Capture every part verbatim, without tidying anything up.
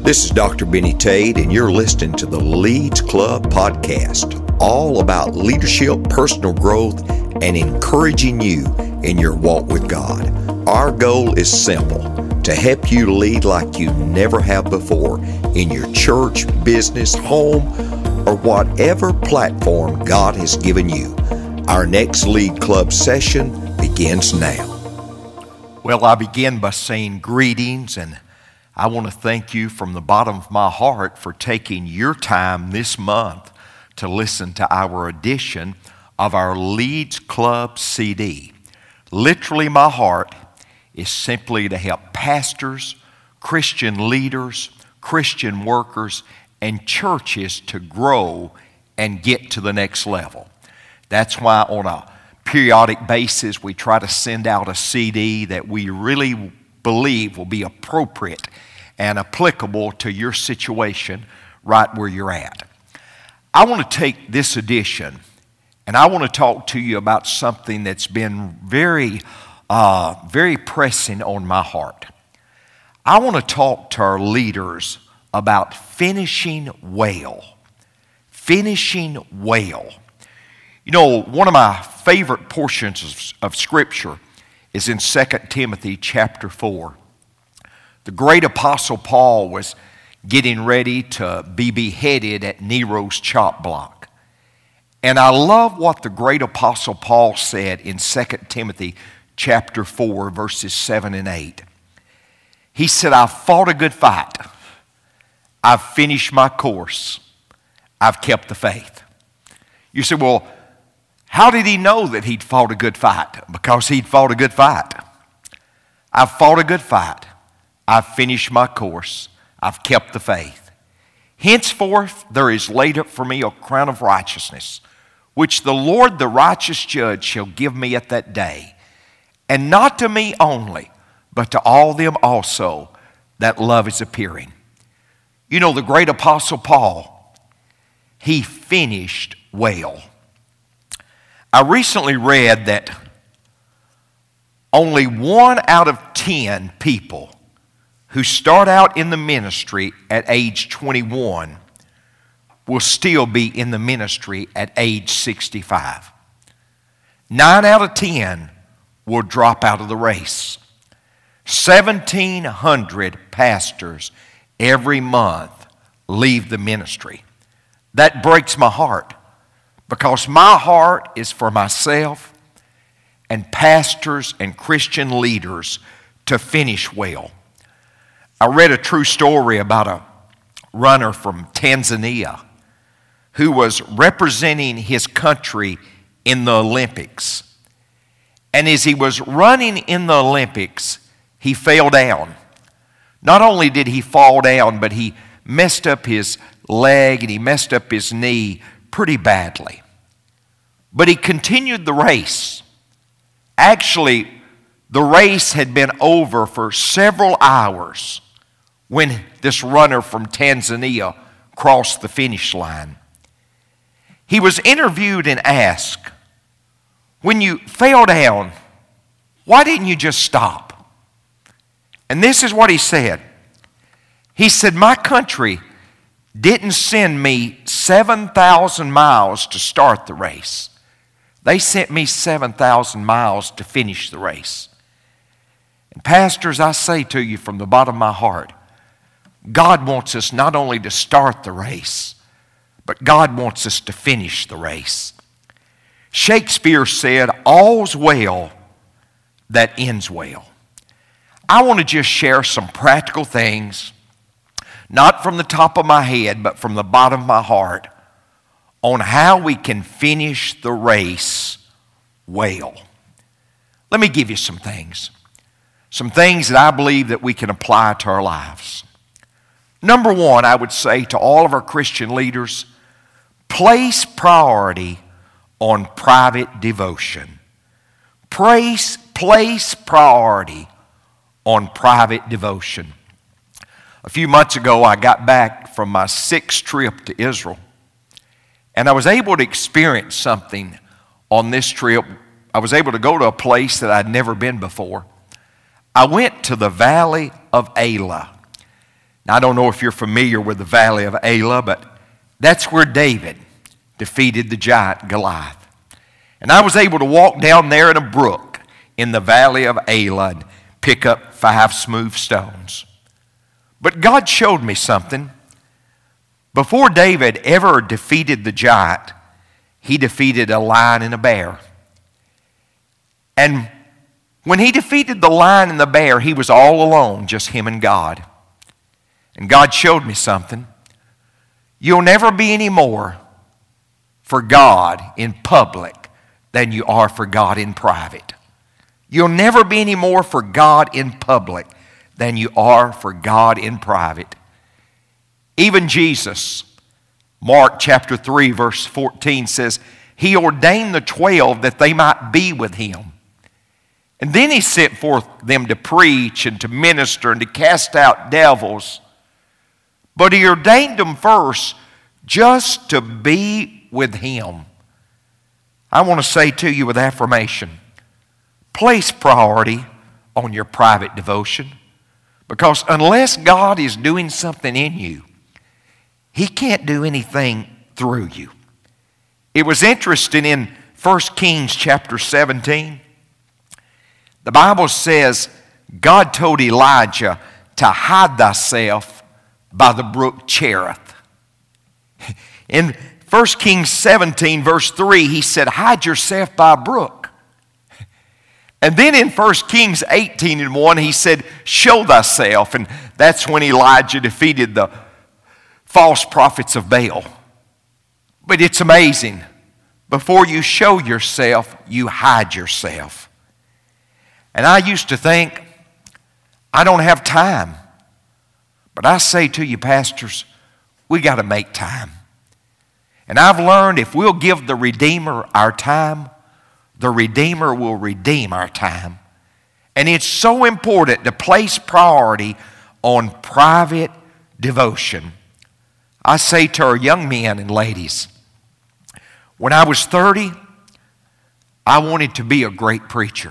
This is Doctor Benny Tate, and you're listening to the Leads Club podcast, all about leadership, personal growth, and encouraging you in your walk with God. Our goal is simple: to help you lead like you never have before in your church, business, home, or whatever platform God has given you. Our next Lead Club session begins now. Well, I begin by saying greetings, and I want to thank you from the bottom of my heart for taking your time this month to listen to our edition of our Leads Club C D. Literally, my heart is simply to help pastors, Christian leaders, Christian workers, and churches to grow and get to the next level. That's why on a periodic basis we try to send out a C D that we really believe will be appropriate and applicable to your situation right where you're at. I want to take this edition and I want to talk to you about something that's been very, uh, very pressing on my heart. I want to talk to our leaders about finishing well. Finishing well. You know, one of my favorite portions of, of Scripture is in Second Timothy chapter four. The great apostle Paul was getting ready to be beheaded at Nero's chop block. And I love what the great apostle Paul said in Second Timothy chapter four, verses seven and eight. He said, "I've fought a good fight. I've finished my course. I've kept the faith." You say, well, how did he know that he'd fought a good fight? Because he'd fought a good fight. I've fought a good fight. I've finished my course. I've kept the faith. Henceforth there is laid up for me a crown of righteousness, which the Lord the righteous judge shall give me at that day. And not to me only, but to all them also that love is appearing. You know, the great apostle Paul, he finished well. I recently read that only one out of ten people who start out in the ministry at age twenty-one will still be in the ministry at age sixty-five. Nine out of ten will drop out of the race. seventeen hundred pastors every month leave the ministry. That breaks my heart, because my heart is for myself and pastors and Christian leaders to finish well. I read a true story about a runner from Tanzania who was representing his country in the Olympics. And as he was running in the Olympics, he fell down. Not only did he fall down, but he messed up his leg and he messed up his knee pretty badly. But he continued the race. Actually, the race had been over for several hours when this runner from Tanzania crossed the finish line. He was interviewed and asked, "When you fell down, why didn't you just stop?" And this is what he said. He said, "My country didn't send me seven thousand miles to start the race. They sent me seven thousand miles to finish the race." And pastors, I say to you from the bottom of my heart, God wants us not only to start the race, but God wants us to finish the race. Shakespeare said, "All's well that ends well." I want to just share some practical things, not from the top of my head, but from the bottom of my heart, on how we can finish the race well. Let me give you some things. Some things that I believe that we can apply to our lives. Number one, I would say to all of our Christian leaders, place priority on private devotion. Place, place priority on private devotion. A few months ago, I got back from my sixth trip to Israel, and I was able to experience something on this trip. I was able to go to a place that I'd never been before. I went to the Valley of Elah. Now, I don't know if you're familiar with the Valley of Elah, but that's where David defeated the giant Goliath. And I was able to walk down there in a brook in the Valley of Elah and pick up five smooth stones. But God showed me something. Before David ever defeated the giant, he defeated a lion and a bear. And when he defeated the lion and the bear, he was all alone, just him and God. And God showed me something. You'll never be any more for God in public than you are for God in private. You'll never be any more for God in public than you are for God in private. Even Jesus, Mark chapter three, verse fourteen says, He ordained the twelve that they might be with Him. And then He sent forth them to preach and to minister and to cast out devils. But He ordained them first just to be with Him. I want to say to you with affirmation, place priority on your private devotion, because unless God is doing something in you, He can't do anything through you. It was interesting in First Kings chapter seventeen. The Bible says God told Elijah to hide thyself by the brook Cherith. In First Kings seventeen verse three, he said, hide yourself by a brook. And then in First Kings eighteen and one, he said, show thyself. And that's when Elijah defeated the false prophets of Baal. But it's amazing. Before you show yourself, you hide yourself. And I used to think, I don't have time. But I say to you, pastors, we got to make time. And I've learned if we'll give the Redeemer our time, the Redeemer will redeem our time. And it's so important to place priority on private devotion. I say to our young men and ladies, when I was thirty, I wanted to be a great preacher.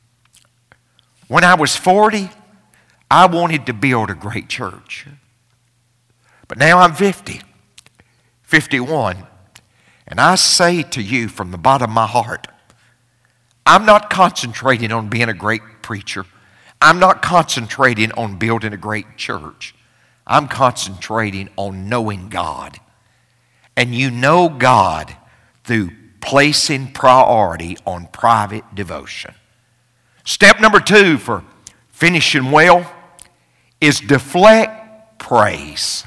When I was forty, I wanted to build a great church. But now I'm fifty, fifty-one, and I say to you from the bottom of my heart, I'm not concentrating on being a great preacher. I'm not concentrating on building a great church. I'm concentrating on knowing God. And you know God through placing priority on private devotion. Step number two for finishing well is deflect praise.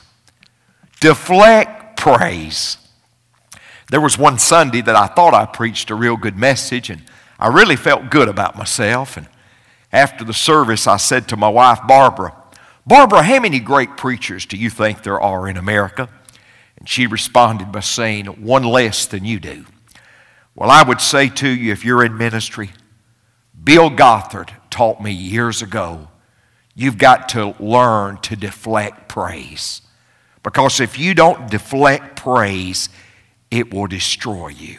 Deflect praise. There was one Sunday that I thought I preached a real good message, and I really felt good about myself. And after the service, I said to my wife, Barbara, Barbara, how many great preachers do you think there are in America? And she responded by saying, one less than you do. Well, I would say to you, if you're in ministry, Bill Gothard taught me years ago, you've got to learn to deflect praise. Because if you don't deflect praise, it will destroy you.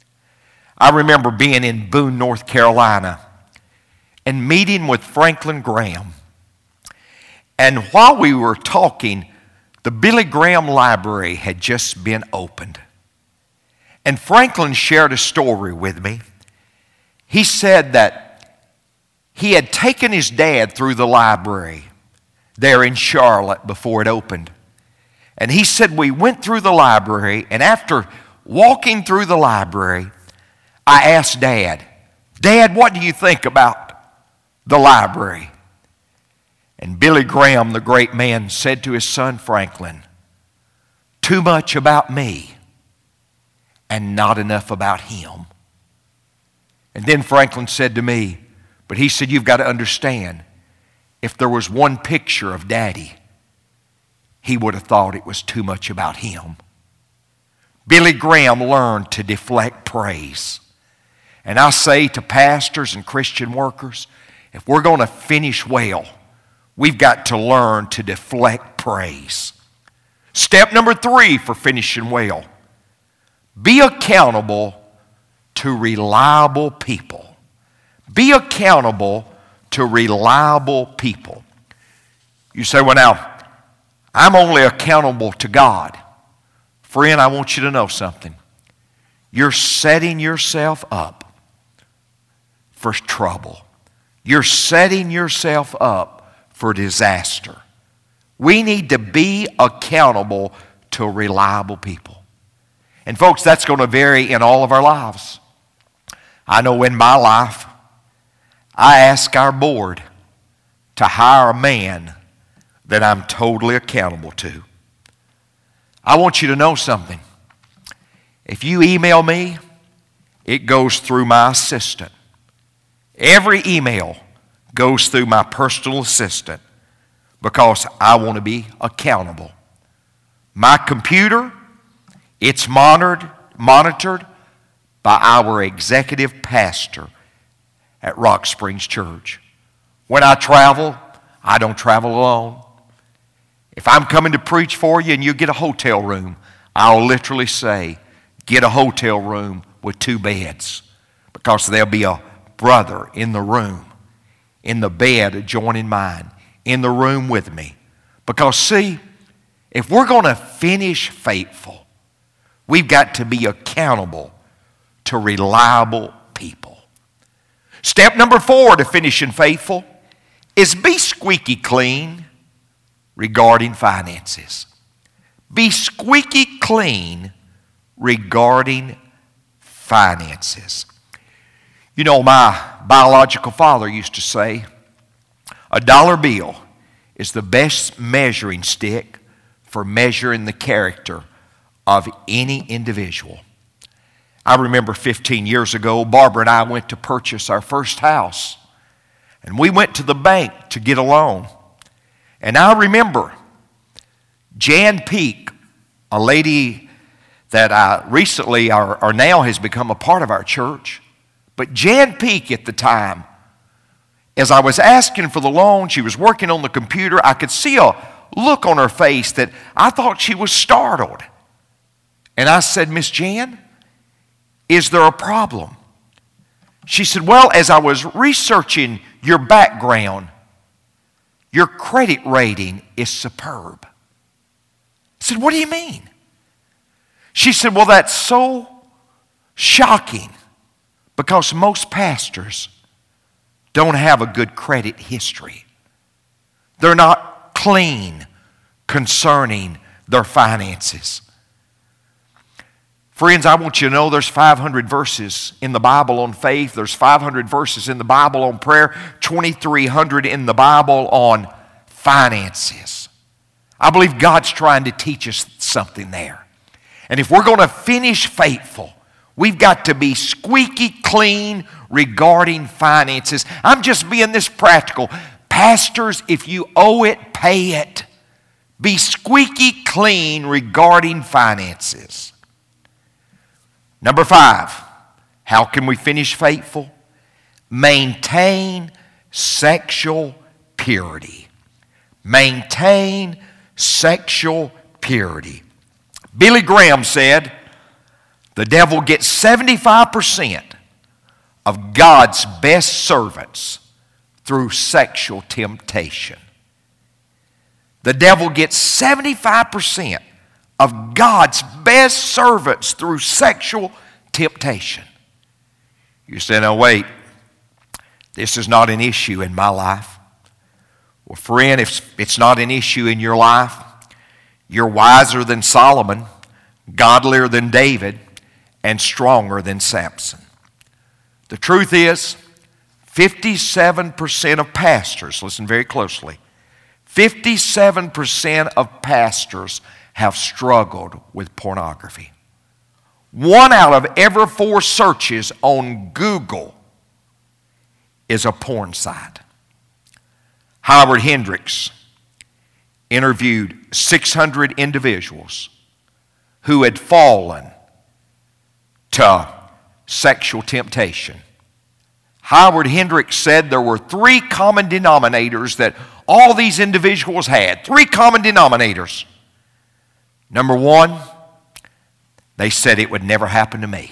I remember being in Boone, North Carolina, and meeting with Franklin Graham. And while we were talking, the Billy Graham Library had just been opened. And Franklin shared a story with me. He said that he had taken his dad through the library there in Charlotte before it opened. And he said, we went through the library, and after walking through the library, I asked Dad, Dad, what do you think about the library? And Billy Graham, the great man, said to his son Franklin, too much about me and not enough about him. And then Franklin said to me, but he said, you've got to understand, if there was one picture of Daddy, he would have thought it was too much about him. Billy Graham learned to deflect praise. And I say to pastors and Christian workers, if we're going to finish well, we've got to learn to deflect praise. Step number three for finishing well, be accountable to reliable people. Be accountable to reliable people. You say, well now, I'm only accountable to God. Friend, I want you to know something. You're setting yourself up for trouble. You're setting yourself up for disaster. We need to be accountable to reliable people. And folks, that's going to vary in all of our lives. I know in my life, I ask our board to hire a man that I'm totally accountable to. I want you to know something. If you email me, it goes through my assistant. Every email goes through my personal assistant because I want to be accountable. My computer, it's monitored, monitored by our executive pastor at Rock Springs Church. When I travel, I don't travel alone. If I'm coming to preach for you and you get a hotel room, I'll literally say, get a hotel room with two beds, because there'll be a brother in the room, in the bed adjoining mine, in the room with me. Because see, if we're going to finish faithful, we've got to be accountable to reliable people. Step number four to finishing faithful is be squeaky clean regarding finances. Be squeaky clean regarding finances. You know, my biological father used to say, a dollar bill is the best measuring stick for measuring the character of any individual. I remember fifteen years ago, Barbara and I went to purchase our first house. And we went to the bank to get a loan. And I remember Jan Peak, a lady that I recently or, or now has become a part of our church. But Jan Peak at the time, as I was asking for the loan, she was working on the computer. I could see a look on her face that I thought she was startled. And I said, Miss Jan, is there a problem? She said, well, as I was researching your background, your credit rating is superb. I said, what do you mean? She said, well, that's so shocking because most pastors don't have a good credit history. They're not clean concerning their finances. Friends, I want you to know there's five hundred verses in the Bible on faith. There's five hundred verses in the Bible on prayer. twenty-three hundred in the Bible on finances. I believe God's trying to teach us something there. And if we're going to finish faithful, we've got to be squeaky clean regarding finances. I'm just being this practical. Pastors, if you owe it, pay it. Be squeaky clean regarding finances. Number five, how can we finish faithful? Maintain sexual purity. Maintain sexual purity. Billy Graham said, the devil gets seventy-five percent of God's best servants through sexual temptation. The devil gets seventy-five percent of God's best servants through sexual temptation. You say, now wait, this is not an issue in my life. Well, friend, if it's not an issue in your life, you're wiser than Solomon, godlier than David, and stronger than Samson. The truth is, fifty-seven percent of pastors, listen very closely, fifty-seven percent of pastors have struggled with pornography. One out of every four searches on Google is a porn site. Howard Hendricks interviewed six hundred individuals who had fallen to sexual temptation. Howard Hendricks said there were three common denominators that all these individuals had. Three common denominators. Number one, they said it would never happen to me.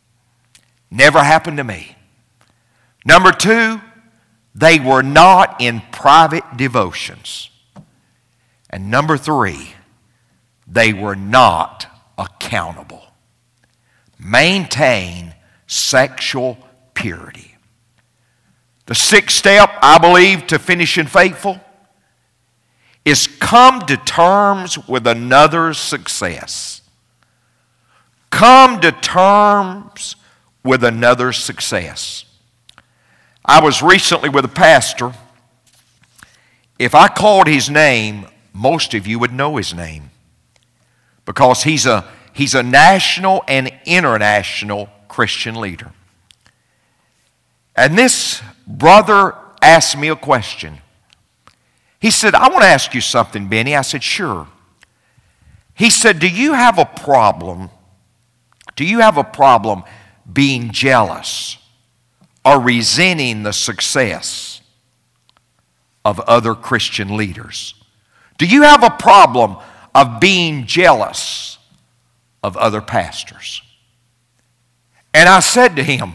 Never happen to me. Number two, they were not in private devotions. And number three, they were not accountable. Maintain sexual purity. The sixth step, I believe, to finishing faithful is come to terms with another's success. Come to terms with another's success. I was recently with a pastor. If I called his name, most of you would know his name because he's a, he's a national and international Christian leader. And this brother asked me a question. He said, I want to ask you something, Benny. I said, sure. He said, do you have a problem? Do you have a problem being jealous or resenting the success of other Christian leaders? Do you have a problem of being jealous of other pastors? And I said to him,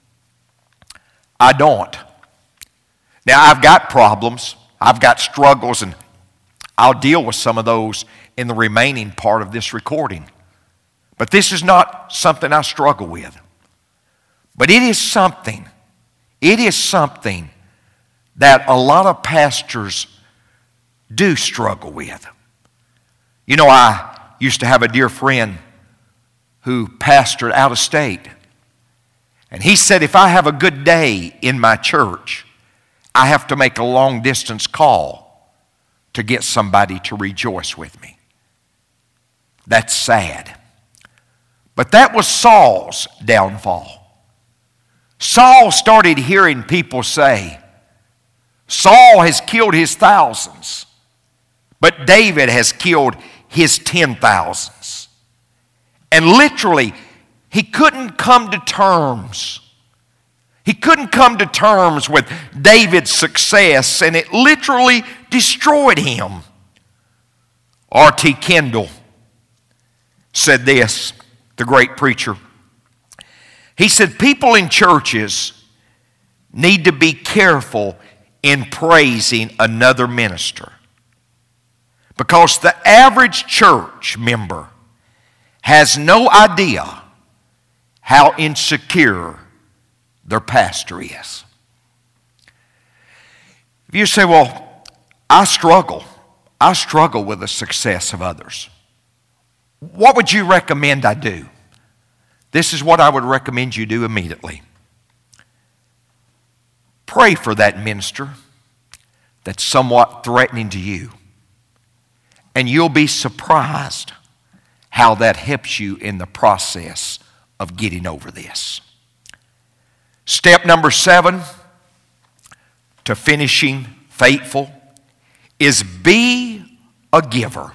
I don't. Now, I've got problems. I've got struggles, and I'll deal with some of those in the remaining part of this recording. But this is not something I struggle with. But it is something, it is something that a lot of pastors do struggle with. You know, I used to have a dear friend who pastored out of state. And he said, if I have a good day in my church, I have to make a long distance call to get somebody to rejoice with me. That's sad. But that was Saul's downfall. Saul started hearing people say, Saul has killed his thousands, but David has killed his ten thousands. And literally, he couldn't come to terms. He couldn't come to terms with David's success, and it literally destroyed him. R T Kendall said this, the great preacher. He said, people in churches need to be careful in praising another minister, because the average church member has no idea how insecure their pastor is. If you say, well, I struggle. I struggle with the success of others. What would you recommend I do? This is what I would recommend you do immediately. Pray for that minister that's somewhat threatening to you. And you'll be surprised how that helps you in the process of getting over this. Step number seven to finishing faithful is be a giver.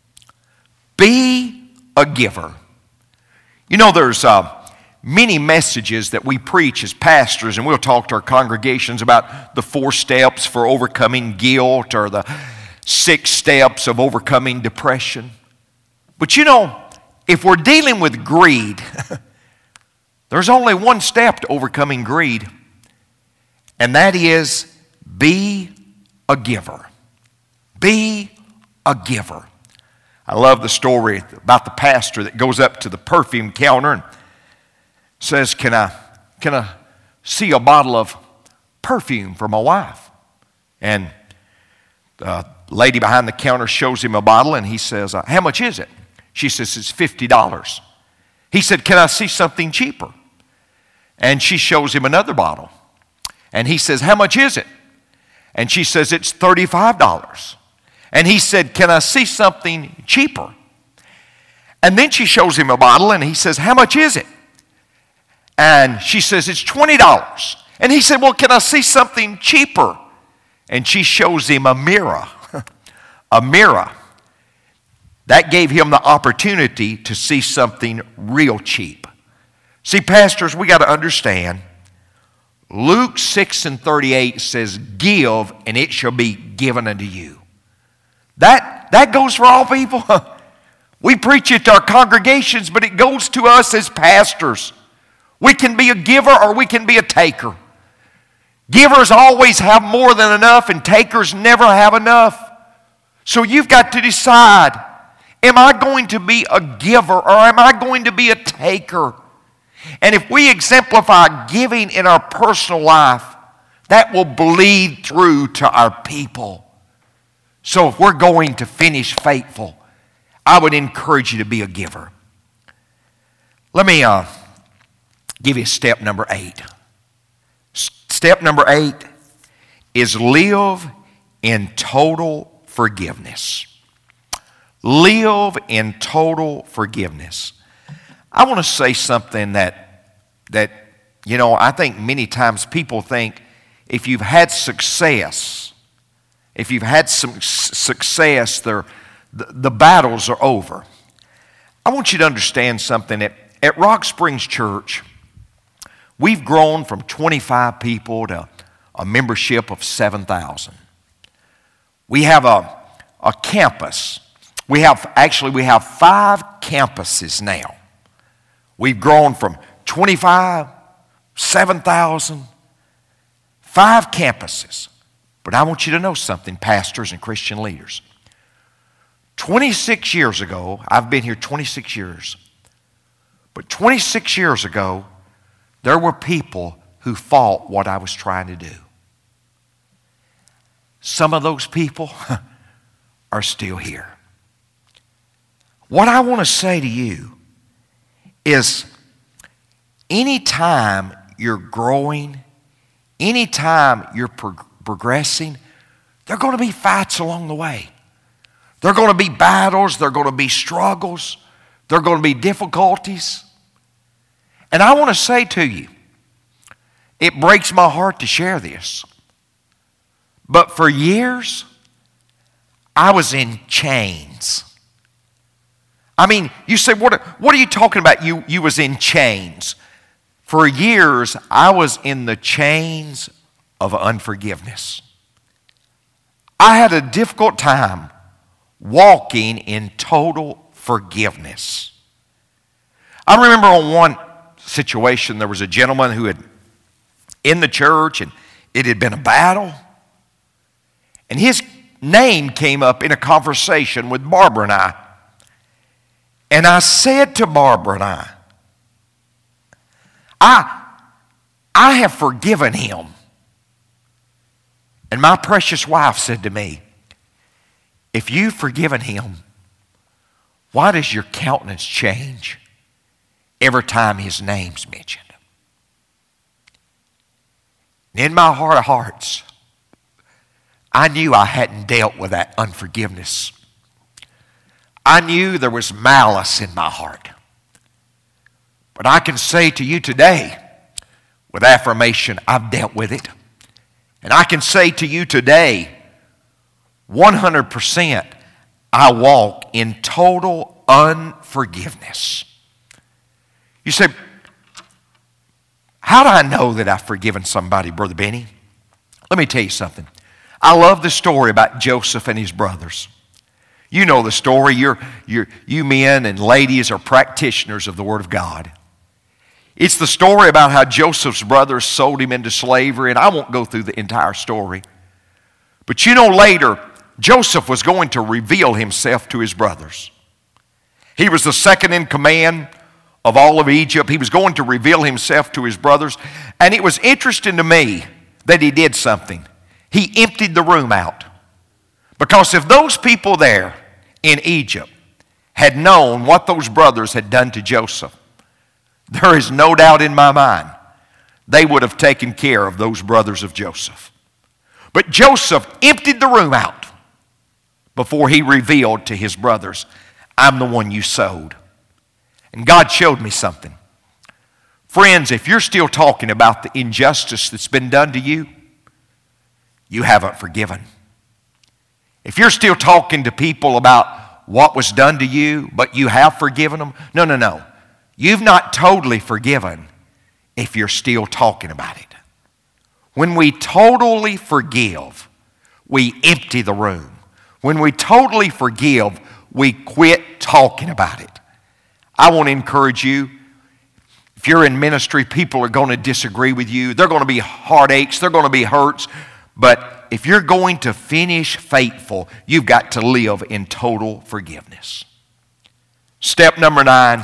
Be a giver. You know, there's uh, many messages that we preach as pastors, and we'll talk to our congregations about the four steps for overcoming guilt or the six steps of overcoming depression. But you know, if we're dealing with greed, there's only one step to overcoming greed, and that is be a giver. Be a giver. I love the story about the pastor that goes up to the perfume counter and says, can I, can I see a bottle of perfume for my wife? And the lady behind the counter shows him a bottle, and he says, how much is it? She says, it's fifty dollars. He said, can I see something cheaper? And she shows him another bottle. And he says, how much is it? And she says, it's thirty-five dollars. And he said, can I see something cheaper? And then she shows him a bottle, and he says, how much is it? And she says, it's twenty dollars. And he said, well, can I see something cheaper? And she shows him a mirror. A mirror. That gave him the opportunity to see something real cheap. See, pastors, we got to understand, Luke six and thirty-eight says, give, and it shall be given unto you. That, that goes for all people. We preach it to our congregations, but it goes to us as pastors. We can be a giver or we can be a taker. Givers always have more than enough, and takers never have enough. So you've got to decide, am I going to be a giver or am I going to be a taker? And if we exemplify giving in our personal life, that will bleed through to our people. So if we're going to finish faithful, I would encourage you to be a giver. Let me uh, give you step number eight. Step number eight is live in total forgiveness. Live in total forgiveness. I want to say something that, that, you know, I think many times people think if you've had success, if you've had some success, the, the battles are over. I want you to understand something. At, at Rock Springs Church, we've grown from twenty-five people to a membership of seven thousand. We have a, a campus. We have, actually, we have five campuses now. We've grown from twenty-five, seven thousand, five campuses. But I want you to know something, pastors and Christian leaders. twenty-six years ago, I've been here twenty-six years, but twenty-six years ago, there were people who fought what I was trying to do. Some of those people are still here. What I want to say to you is anytime you're growing, anytime you're pro- progressing, there are going to be fights along the way. There are going to be battles. There are going to be struggles. There are going to be difficulties. And I want to say to you, it breaks my heart to share this, but for years, I was in chains. I mean, you say, what, what are you talking about? You, you was in chains. For years, I was in the chains of unforgiveness. I had a difficult time walking in total forgiveness. I remember on one situation, there was a gentleman who had, in the church, and it had been a battle. And his name came up in a conversation with Barbara and I. And I said to Barbara and I, I, I have forgiven him. And my precious wife said to me, if you've forgiven him, why does your countenance change every time his name's mentioned? In my heart of hearts, I knew I hadn't dealt with that unforgiveness. I knew there was malice in my heart. But I can say to you today, with affirmation, I've dealt with it. And I can say to you today, one hundred percent, I walk in total unforgiveness. You say, how do I know that I've forgiven somebody, Brother Benny? Let me tell you something. I love the story about Joseph and his brothers. You know the story. You're, you're, you men and ladies are practitioners of the Word of God. It's the story about how Joseph's brothers sold him into slavery, and I won't go through the entire story. But you know later, Joseph was going to reveal himself to his brothers. He was the second in command of all of Egypt. He was going to reveal himself to his brothers. And it was interesting to me that he did something. He emptied the room out. Because if those people there in Egypt had known what those brothers had done to Joseph, there is no doubt in my mind they would have taken care of those brothers of Joseph. But Joseph emptied the room out before he revealed to his brothers, I'm the one you sold. And God showed me something. Friends, if you're still talking about the injustice that's been done to you, you haven't forgiven. If you're still talking to people about what was done to you, but you have forgiven them, no, no, no. You've not totally forgiven if you're still talking about it. When we totally forgive, we empty the room. When we totally forgive, we quit talking about it. I want to encourage you, if you're in ministry, people are going to disagree with you. There are going to be heartaches. There are going to be hurts. But But if you're going to finish faithful, you've got to live in total forgiveness. Step number nine,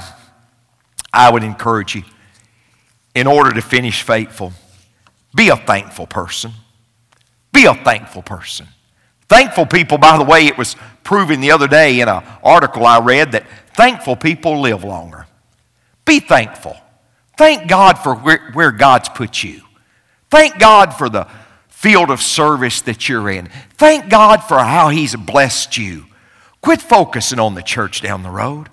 I would encourage you, in order to finish faithful, be a thankful person. Be a thankful person. Thankful people, by the way, it was proven the other day in an article I read that thankful people live longer. Be thankful. Thank God for where, where God's put you. Thank God for the field of service that you're in. Thank God for how He's blessed you. Quit focusing on the church down the road.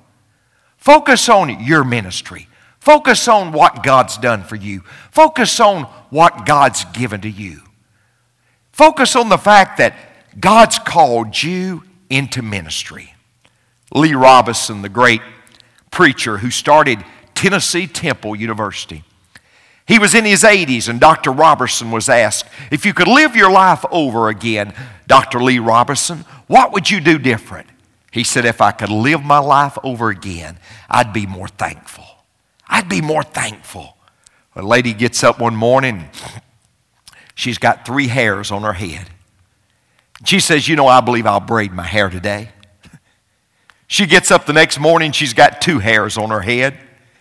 Focus on your ministry. Focus on what God's done for you. Focus on what God's given to you. Focus on the fact that God's called you into ministry. Lee Robinson, the great preacher who started Tennessee Temple University, he was in his eighties, and Doctor Robertson was asked, if you could live your life over again, Doctor Lee Robinson, what would you do different? He said, if I could live my life over again, I'd be more thankful. I'd be more thankful. A lady gets up one morning, she's got three hairs on her head. She says, you know, I believe I'll braid my hair today. She gets up the next morning, she's got two hairs on her head.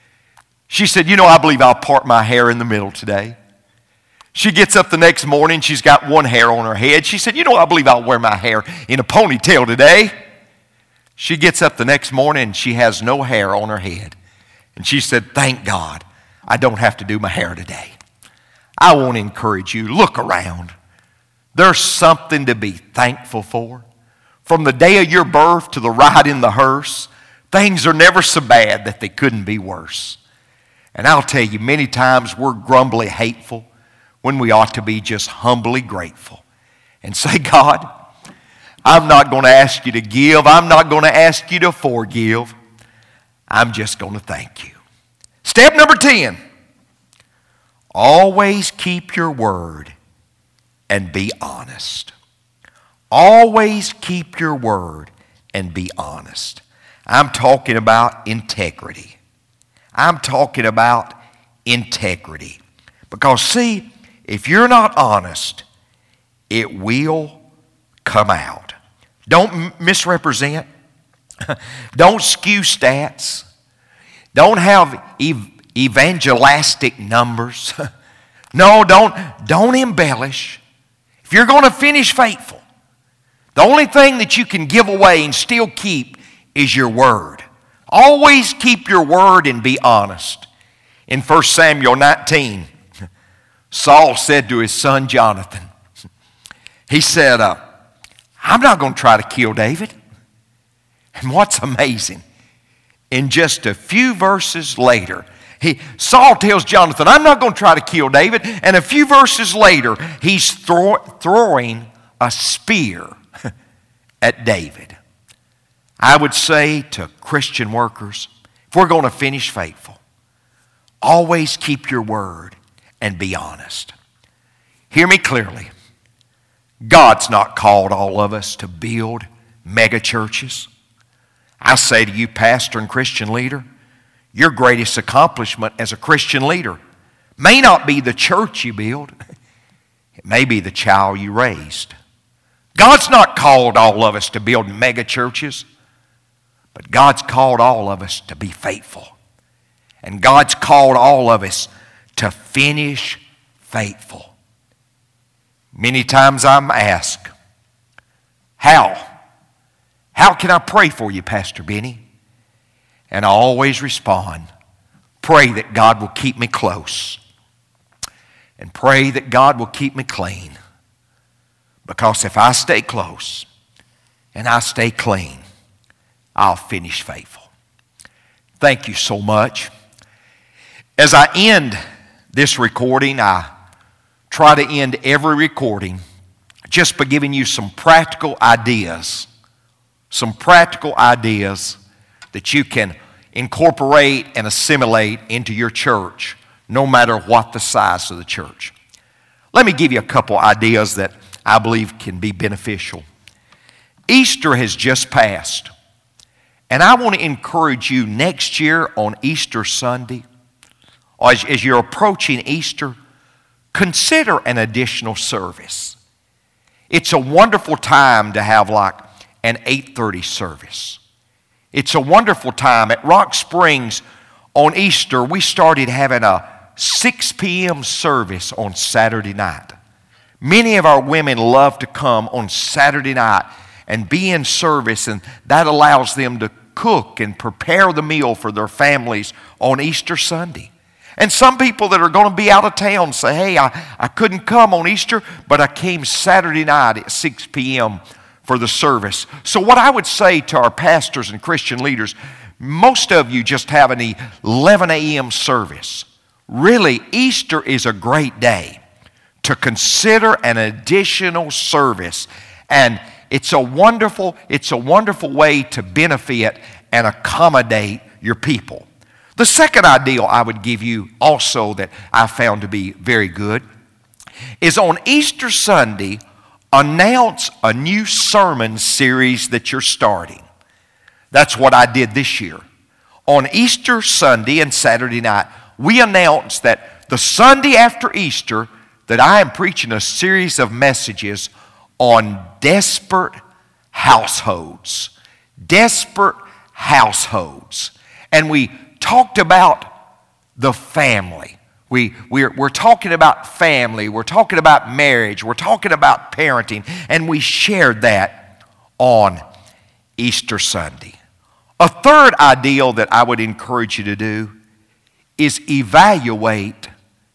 She said, you know, I believe I'll part my hair in the middle today. She gets up the next morning, she's got one hair on her head. She said, you know, I believe I'll wear my hair in a ponytail today. She gets up the next morning, she has no hair on her head. And she said, thank God, I don't have to do my hair today. I want to encourage you, look around. There's something to be thankful for. From the day of your birth to the ride in the hearse, things are never so bad that they couldn't be worse. And I'll tell you, many times we're grumbly hateful when we ought to be just humbly grateful. And say, God, I'm not going to ask you to give. I'm not going to ask you to forgive. I'm just going to thank you. Step number ten. Always keep your word and be honest. Always keep your word and be honest. I'm talking about integrity. I'm talking about integrity. Because see, if you're not honest, it will come out. Don't misrepresent. Don't skew stats. Don't have ev- evangelistic numbers. No, don't, don't embellish. If you're going to finish faithful, the only thing that you can give away and still keep is your word. Always keep your word and be honest. In First Samuel nineteen, Saul said to his son Jonathan, he said, uh, I'm not going to try to kill David. And what's amazing, in just a few verses later, he, Saul tells Jonathan, I'm not going to try to kill David. And a few verses later, he's throw, throwing a spear at David. I would say to Christian workers, if we're going to finish faithful, always keep your word and be honest. Hear me clearly. God's not called all of us to build mega churches. I say to you, pastor and Christian leader, your greatest accomplishment as a Christian leader may not be the church you build. It may be the child you raised. God's not called all of us to build mega churches, but God's called all of us to be faithful. And God's called all of us to finish faithful. Many times I'm asked, how? How can I pray for you, Pastor Benny? And I always respond, pray that God will keep me close. And pray that God will keep me clean. Because if I stay close and I stay clean, I'll finish faithful. Thank you so much. As I end this recording, I try to end every recording just by giving you some practical ideas. Some practical ideas that you can incorporate and assimilate into your church, no matter what the size of the church. Let me give you a couple ideas that I believe can be beneficial. Easter has just passed, and I want to encourage you next year on Easter Sunday, or as, as you're approaching Easter, consider an additional service. It's a wonderful time to have like an eight thirty service. It's a wonderful time. At Rock Springs on Easter, we started having a six p.m. service on Saturday night. Many of our women love to come on Saturday night and be in service, and that allows them to cook and prepare the meal for their families on Easter Sunday. And some people that are going to be out of town say, hey, I, I couldn't come on Easter, but I came Saturday night at six p.m. for the service. So what I would say to our pastors and Christian leaders, most of you just have an eleven a.m. service. Really, Easter is a great day to consider an additional service. And it's a wonderful, it's a wonderful way to benefit and accommodate your people. The second ideal I would give you also that I found to be very good is on Easter Sunday, announce a new sermon series that you're starting. That's what I did this year. On Easter Sunday and Saturday night, we announced that the Sunday after Easter that I am preaching a series of messages on desperate households. Desperate households. And we talked about the family. We, we're, we're talking about family. We're talking about marriage. We're talking about parenting. And we shared that on Easter Sunday. A third ideal that I would encourage you to do is evaluate,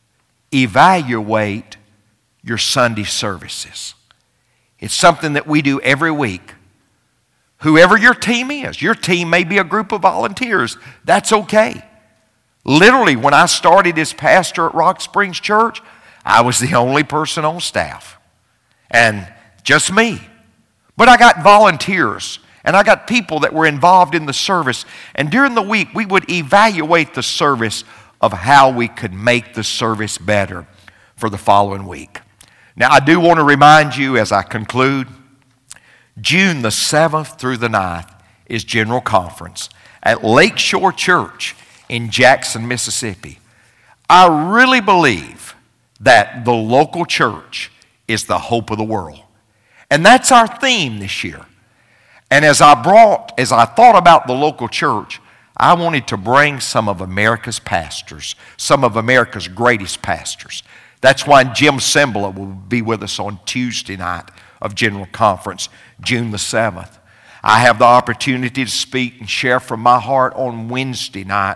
evaluate your Sunday services. It's something that we do every week. Whoever your team is, your team may be a group of volunteers. That's okay. Literally, when I started as pastor at Rock Springs Church, I was the only person on staff. And just me. But I got volunteers, and I got people that were involved in the service. And during the week, we would evaluate the service of how we could make the service better for the following week. Now, I do want to remind you as I conclude, June the seventh through the ninth is General Conference at Lakeshore Church in Jackson, Mississippi. I really believe that the local church is the hope of the world. And that's our theme this year. And as I brought, as I thought about the local church, I wanted to bring some of America's pastors, some of America's greatest pastors. That's why Jim Sembla will be with us on Tuesday night of General Conference, June the seventh. I have the opportunity to speak and share from my heart on Wednesday night,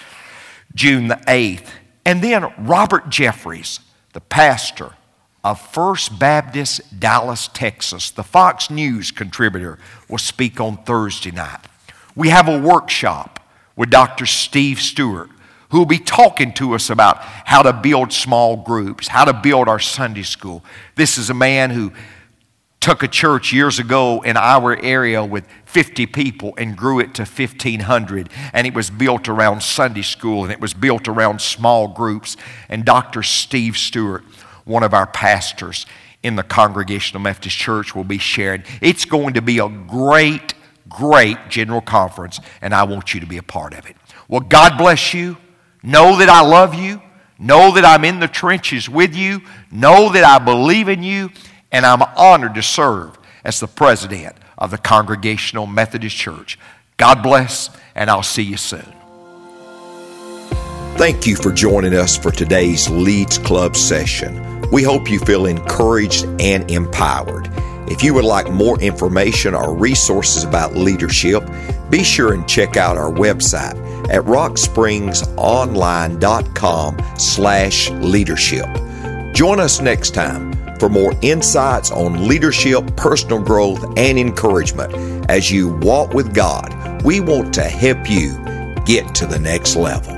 June the eighth. And then Robert Jeffries, the pastor of First Baptist Dallas, Texas, the Fox News contributor, will speak on Thursday night. We have a workshop with Doctor Steve Stewart, who will be talking to us about how to build small groups, how to build our Sunday school. This is a man who took a church years ago in our area with fifty people and grew it to fifteen hundred. And it was built around Sunday school, and it was built around small groups. And Doctor Steve Stewart, one of our pastors in the Congregational Methodist Church, will be sharing. It's going to be a great, great General Conference, and I want you to be a part of it. Well, God bless you. Know that I love you. Know that I'm in the trenches with you. Know that I believe in you. And I'm honored to serve as the president of the Congregational Methodist Church. God bless, and I'll see you soon. Thank you for joining us for today's Leads Club session. We hope you feel encouraged and empowered. If you would like more information or resources about leadership, be sure and check out our website at rockspringsonline.com slash leadership. Join us next time for more insights on leadership, personal growth, and encouragement. As you walk with God, we want to help you get to the next level.